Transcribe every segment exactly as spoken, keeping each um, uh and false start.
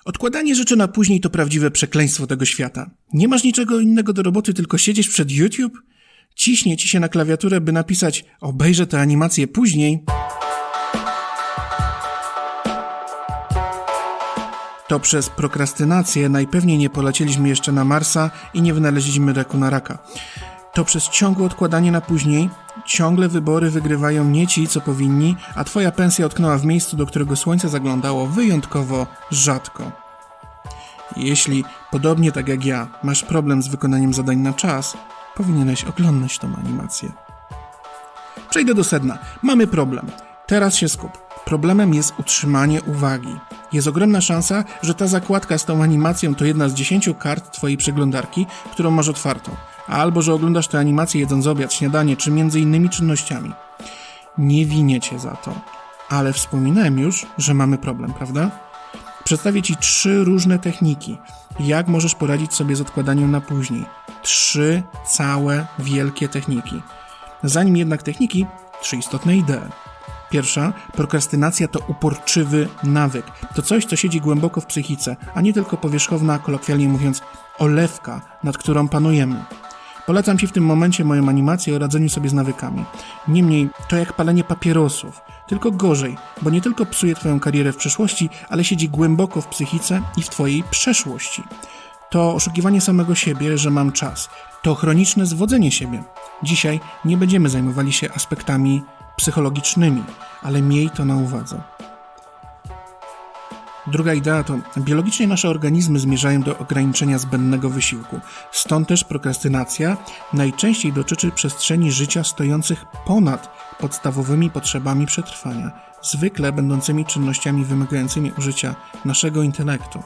Odkładanie rzeczy na później to prawdziwe przekleństwo tego świata. Nie masz niczego innego do roboty, tylko siedzisz przed YouTube? Ciśnie ci się na klawiaturę, by napisać obejrzę tę animację później. To przez prokrastynację najpewniej nie polecieliśmy jeszcze na Marsa i nie wynaleźliśmy leku na raka. To przez ciągłe odkładanie na później ciągle wybory wygrywają nie ci, co powinni, a twoja pensja utknęła w miejscu, do którego słońce zaglądało wyjątkowo rzadko. Jeśli, podobnie tak jak ja, masz problem z wykonaniem zadań na czas, powinieneś oglądać tą animację. Przejdę do sedna. Mamy problem. Teraz się skup. Problemem jest utrzymanie uwagi. Jest ogromna szansa, że ta zakładka z tą animacją to jedna z dziesięciu kart twojej przeglądarki, którą masz otwartą. Albo, że oglądasz tę animację jedząc obiad, śniadanie, czy między innymi czynnościami. Nie winię cię za to, ale wspominałem już, że mamy problem, prawda? Przedstawię ci trzy różne techniki, jak możesz poradzić sobie z odkładaniem na później. Trzy całe, wielkie techniki. Zanim jednak techniki, trzy istotne idee. Pierwsza, prokrastynacja to uporczywy nawyk. To coś, co siedzi głęboko w psychice, a nie tylko powierzchowna, kolokwialnie mówiąc, olewka, nad którą panujemy. Polecam ci w tym momencie moją animację o radzeniu sobie z nawykami. Niemniej, to jak palenie papierosów. Tylko gorzej, bo nie tylko psuje twoją karierę w przyszłości, ale siedzi głęboko w psychice i w twojej przeszłości. To oszukiwanie samego siebie, że mam czas. To chroniczne zwodzenie siebie. Dzisiaj nie będziemy zajmowali się aspektami psychologicznymi, ale miej to na uwadze. Druga idea to biologicznie nasze organizmy zmierzają do ograniczenia zbędnego wysiłku. Stąd też prokrastynacja najczęściej dotyczy przestrzeni życia stojących ponad podstawowymi potrzebami przetrwania, zwykle będącymi czynnościami wymagającymi użycia naszego intelektu.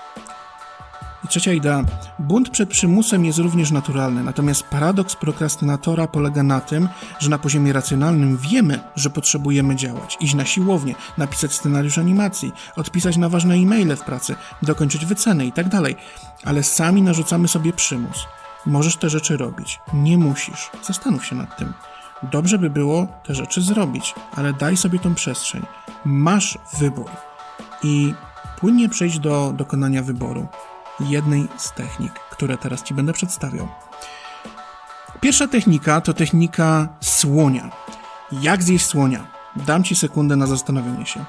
I trzecia idea. Bunt przed przymusem jest również naturalny, natomiast paradoks prokrastynatora polega na tym, że na poziomie racjonalnym wiemy, że potrzebujemy działać, iść na siłownię, napisać scenariusz animacji, odpisać na ważne e-maile w pracy, dokończyć wycenę itd., ale sami narzucamy sobie przymus. Możesz te rzeczy robić, nie musisz. Zastanów się nad tym. Dobrze by było te rzeczy zrobić, ale daj sobie tą przestrzeń. Masz wybór i płynnie przejdź do dokonania wyboru. Jednej z technik, które teraz ci będę przedstawiał. Pierwsza technika to technika słonia. Jak zjeść słonia? Dam ci sekundę na zastanowienie się.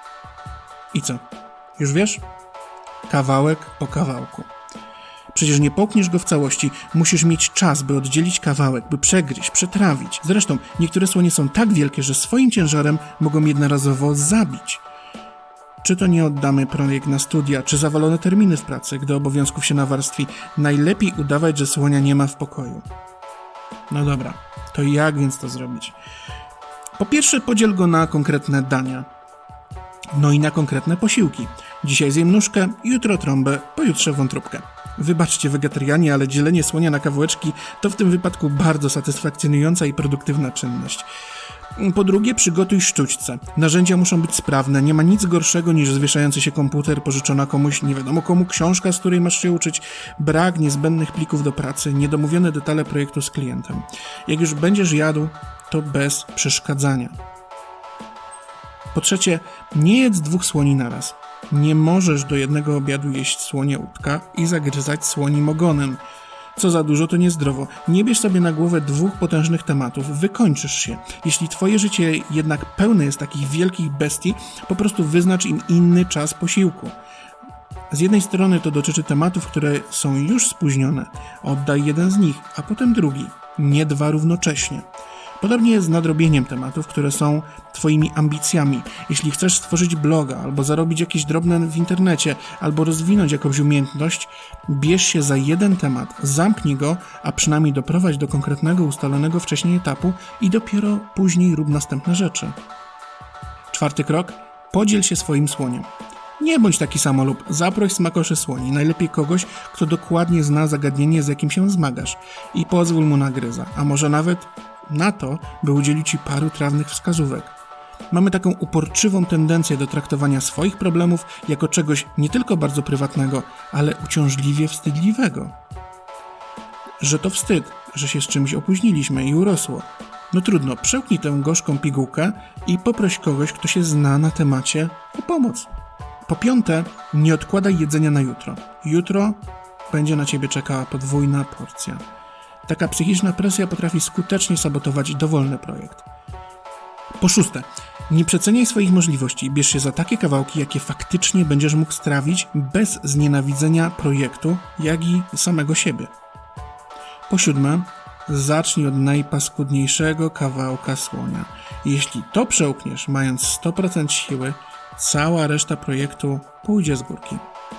I co? Już wiesz? Kawałek po kawałku. Przecież nie połkniesz go w całości, musisz mieć czas, by oddzielić kawałek, by przegryźć, przetrawić. Zresztą niektóre słonie są tak wielkie, że swoim ciężarem mogą jednorazowo zabić. Czy to nie oddamy projekt na studia, czy zawalone terminy w pracy, gdy obowiązków się nawarstwi, najlepiej udawać, że słonia nie ma w pokoju. No dobra, to jak więc to zrobić? Po pierwsze, podziel go na konkretne dania. No i na konkretne posiłki. Dzisiaj zjem nóżkę, jutro trąbę, pojutrze wątróbkę. Wybaczcie wegetarianie, ale dzielenie słonia na kawałeczki to w tym wypadku bardzo satysfakcjonująca i produktywna czynność. Po drugie, przygotuj sztućce. Narzędzia muszą być sprawne, nie ma nic gorszego niż zwieszający się komputer, pożyczona komuś nie wiadomo komu książka, z której masz się uczyć, brak niezbędnych plików do pracy, niedomówione detale projektu z klientem. Jak już będziesz jadł, to bez przeszkadzania. Po trzecie, nie jedz dwóch słoni naraz. Nie możesz do jednego obiadu jeść słonia łódka i zagryzać słonim ogonem. Co za dużo, to niezdrowo. Nie bierz sobie na głowę dwóch potężnych tematów, wykończysz się. Jeśli twoje życie jednak pełne jest takich wielkich bestii, po prostu wyznacz im inny czas posiłku. Z jednej strony to dotyczy tematów, które są już spóźnione. Oddaj jeden z nich, a potem drugi. Nie dwa równocześnie. Podobnie jest z nadrobieniem tematów, które są twoimi ambicjami. Jeśli chcesz stworzyć bloga, albo zarobić jakieś drobne w internecie, albo rozwinąć jakąś umiejętność, bierz się za jeden temat, zamknij go, a przynajmniej doprowadź do konkretnego, ustalonego wcześniej etapu i dopiero później rób następne rzeczy. Czwarty krok. Podziel się swoim słoniem. Nie bądź taki samolub, zaproś smakoszy słoni, najlepiej kogoś, kto dokładnie zna zagadnienie, z jakim się zmagasz i pozwól mu na gryza, a może nawet na to, by udzielił ci paru trawnych wskazówek. Mamy taką uporczywą tendencję do traktowania swoich problemów jako czegoś nie tylko bardzo prywatnego, ale uciążliwie wstydliwego. Że to wstyd, że się z czymś opóźniliśmy i urosło. No trudno, przełknij tę gorzką pigułkę i poproś kogoś, kto się zna na temacie, o pomoc. Po piąte, nie odkładaj jedzenia na jutro. Jutro będzie na ciebie czekała podwójna porcja. Taka psychiczna presja potrafi skutecznie sabotować dowolny projekt. Po szóste, nie przeceniaj swoich możliwości i bierz się za takie kawałki, jakie faktycznie będziesz mógł strawić bez znienawidzenia projektu, jak i samego siebie. Po siódme, zacznij od najpaskudniejszego kawałka słonia. Jeśli to przełkniesz, mając sto procent siły, cała reszta projektu pójdzie z górki.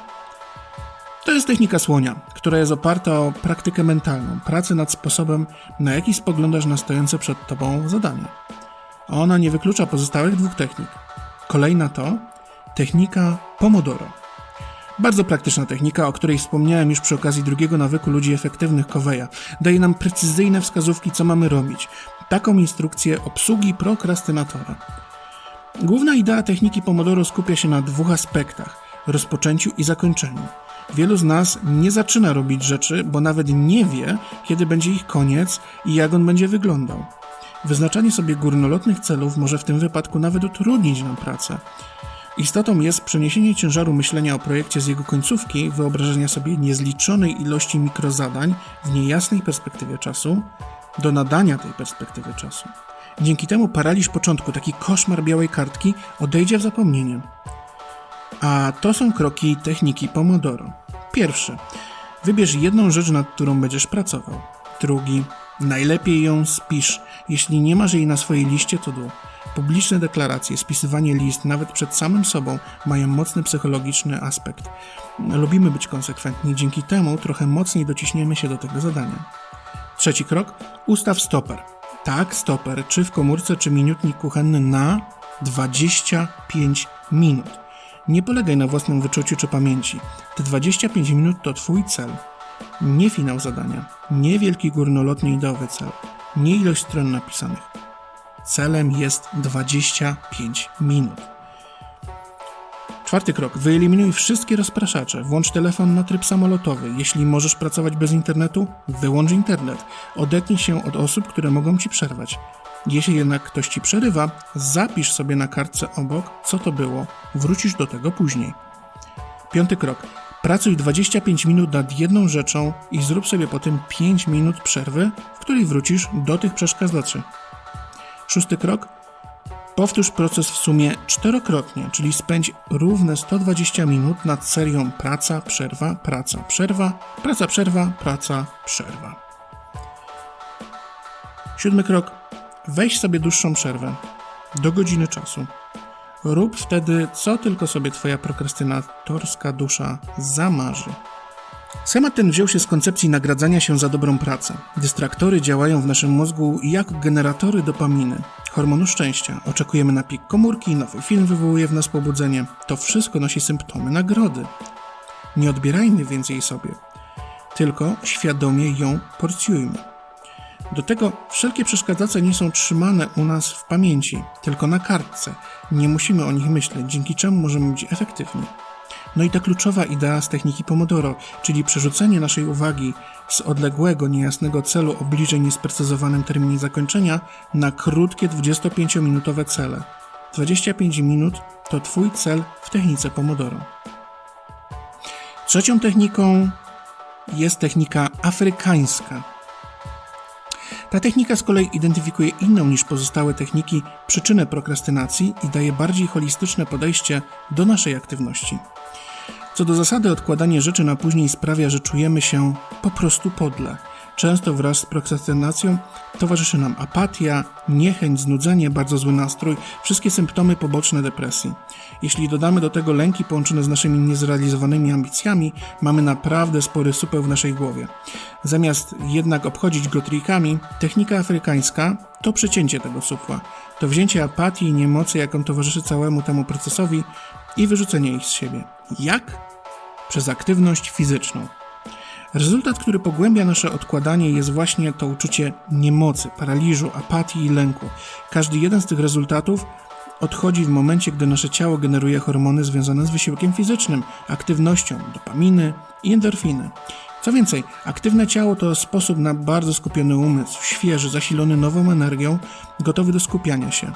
To jest technika słonia, która jest oparta o praktykę mentalną, pracę nad sposobem, na jaki spoglądasz na stojące przed tobą zadania. Ona nie wyklucza pozostałych dwóch technik. Kolejna to technika Pomodoro. Bardzo praktyczna technika, o której wspomniałem już przy okazji drugiego nawyku ludzi efektywnych Coveya. Daje nam precyzyjne wskazówki, co mamy robić. Taką instrukcję obsługi prokrastynatora. Główna idea techniki Pomodoro skupia się na dwóch aspektach: rozpoczęciu i zakończeniu. Wielu z nas nie zaczyna robić rzeczy, bo nawet nie wie, kiedy będzie ich koniec i jak on będzie wyglądał. Wyznaczanie sobie górnolotnych celów może w tym wypadku nawet utrudnić nam pracę. Istotą jest przeniesienie ciężaru myślenia o projekcie z jego końcówki, wyobrażenia sobie niezliczonej ilości mikrozadań w niejasnej perspektywie czasu, do nadania tej perspektywy czasu. Dzięki temu paraliż początku, taki koszmar białej kartki, odejdzie w zapomnienie. A to są kroki techniki Pomodoro. Pierwszy. Wybierz jedną rzecz, nad którą będziesz pracował. Drugi. Najlepiej ją spisz. Jeśli nie masz jej na swojej liście to do. Publiczne deklaracje, spisywanie list, nawet przed samym sobą, mają mocny psychologiczny aspekt. Lubimy być konsekwentni, dzięki temu trochę mocniej dociśniemy się do tego zadania. Trzeci krok. Ustaw stoper. Tak, stoper, czy w komórce, czy minutnik kuchenny na dwadzieścia pięć minut. Nie polegaj na własnym wyczuciu czy pamięci. Te dwadzieścia pięć minut to twój cel. Nie finał zadania, nie wielki górnolotny ideowy cel, nie ilość stron napisanych. Celem jest dwadzieścia pięć minut. Czwarty krok. Wyeliminuj wszystkie rozpraszacze. Włącz telefon na tryb samolotowy. Jeśli możesz pracować bez internetu, wyłącz internet. Odetnij się od osób, które mogą ci przerwać. Jeśli jednak ktoś ci przerywa, zapisz sobie na kartce obok, co to było. Wrócisz do tego później. Piąty krok. Pracuj dwadzieścia pięć minut nad jedną rzeczą i zrób sobie potem pięć minut przerwy, w której wrócisz do tych przeszkadzaczy. Szósty krok. Powtórz proces w sumie czterokrotnie, czyli spędź równe sto dwadzieścia minut nad serią praca, przerwa, praca, przerwa, praca, przerwa, praca, przerwa. Siódmy krok. Weź sobie dłuższą przerwę, do godziny czasu. Rób wtedy, co tylko sobie twoja prokrastynatorska dusza zamarzy. Schemat ten wziął się z koncepcji nagradzania się za dobrą pracę. Dystraktory działają w naszym mózgu jak generatory dopaminy, hormonu szczęścia. Oczekujemy na pik komórki, nowy film wywołuje w nas pobudzenie. To wszystko nosi symptomy nagrody. Nie odbierajmy więc jej sobie, tylko świadomie ją porcjujmy. Do tego wszelkie przeszkadzacze nie są trzymane u nas w pamięci, tylko na kartce. Nie musimy o nich myśleć, dzięki czemu możemy być efektywni. No i ta kluczowa idea z techniki Pomodoro, czyli przerzucenie naszej uwagi z odległego, niejasnego celu o bliżej niesprecyzowanym terminie zakończenia na krótkie dwudziestopięciominutowe cele. dwadzieścia pięć minut to twój cel w technice Pomodoro. Trzecią techniką jest technika afrykańska. Ta technika z kolei identyfikuje inną niż pozostałe techniki przyczynę prokrastynacji i daje bardziej holistyczne podejście do naszej aktywności. Co do zasady, odkładanie rzeczy na później sprawia, że czujemy się po prostu podle. Często wraz z prokrastynacją towarzyszy nam apatia, niechęć, znudzenie, bardzo zły nastrój, wszystkie symptomy poboczne depresji. Jeśli dodamy do tego lęki połączone z naszymi niezrealizowanymi ambicjami, mamy naprawdę spory supeł w naszej głowie. Zamiast jednak obchodzić go trikami, technika afrykańska to przecięcie tego supła. To wzięcie apatii i niemocy, jaką towarzyszy całemu temu procesowi i wyrzucenie ich z siebie. Jak? Przez aktywność fizyczną. Rezultat, który pogłębia nasze odkładanie, jest właśnie to uczucie niemocy, paraliżu, apatii i lęku. Każdy jeden z tych rezultatów odchodzi w momencie, gdy nasze ciało generuje hormony związane z wysiłkiem fizycznym, aktywnością, dopaminy i endorfiny. Co więcej, aktywne ciało to sposób na bardzo skupiony umysł, świeży, zasilony nową energią, gotowy do skupiania się.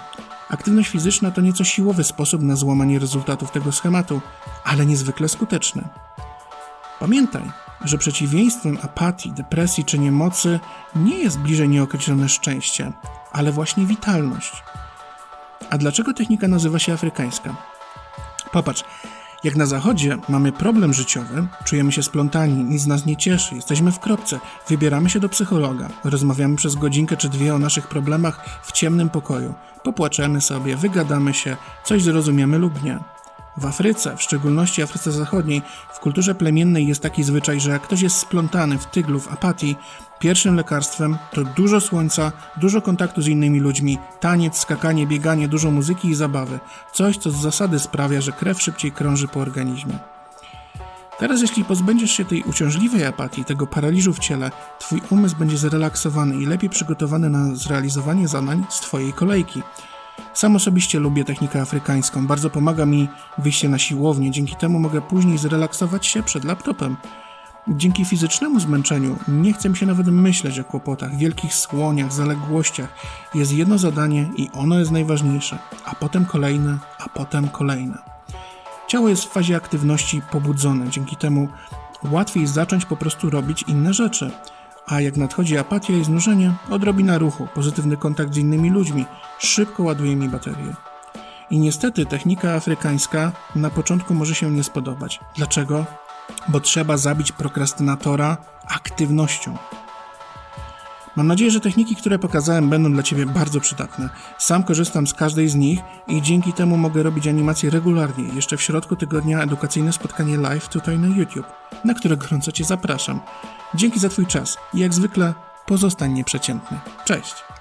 Aktywność fizyczna to nieco siłowy sposób na złamanie rezultatów tego schematu, ale niezwykle skuteczny. Pamiętaj, że przeciwieństwem apatii, depresji czy niemocy nie jest bliżej nieokreślone szczęście, ale właśnie witalność. A dlaczego technika nazywa się afrykańska? Popatrz, jak na zachodzie mamy problem życiowy, czujemy się splątani, nic nas nie cieszy, jesteśmy w kropce, wybieramy się do psychologa, rozmawiamy przez godzinkę czy dwie o naszych problemach w ciemnym pokoju, popłaczemy sobie, wygadamy się, coś zrozumiemy lub nie. W Afryce, w szczególności Afryce Zachodniej, w kulturze plemiennej jest taki zwyczaj, że jak ktoś jest splątany w tyglu, w apatii, pierwszym lekarstwem to dużo słońca, dużo kontaktu z innymi ludźmi, taniec, skakanie, bieganie, dużo muzyki i zabawy. Coś, co z zasady sprawia, że krew szybciej krąży po organizmie. Teraz jeśli pozbędziesz się tej uciążliwej apatii, tego paraliżu w ciele, twój umysł będzie zrelaksowany i lepiej przygotowany na zrealizowanie zadań z twojej kolejki. Sam osobiście lubię technikę afrykańską, bardzo pomaga mi wyjście na siłownię, dzięki temu mogę później zrelaksować się przed laptopem. Dzięki fizycznemu zmęczeniu nie chcę mi się nawet myśleć o kłopotach, wielkich słoniach, zaległościach. Jest jedno zadanie i ono jest najważniejsze, a potem kolejne, a potem kolejne. Ciało jest w fazie aktywności pobudzone, dzięki temu łatwiej zacząć po prostu robić inne rzeczy. A jak nadchodzi apatia i znużenie, odrobina ruchu, pozytywny kontakt z innymi ludźmi szybko ładuje mi baterię. I niestety technika afrykańska na początku może się nie spodobać. Dlaczego? Bo trzeba zabić prokrastynatora aktywnością. Mam nadzieję, że techniki, które pokazałem, będą dla Ciebie bardzo przydatne. Sam korzystam z każdej z nich i dzięki temu mogę robić animacje regularnie. Jeszcze w środku tygodnia edukacyjne spotkanie live tutaj na YouTube, na które gorąco Cię zapraszam. Dzięki za Twój czas i jak zwykle pozostań nieprzeciętny. Cześć!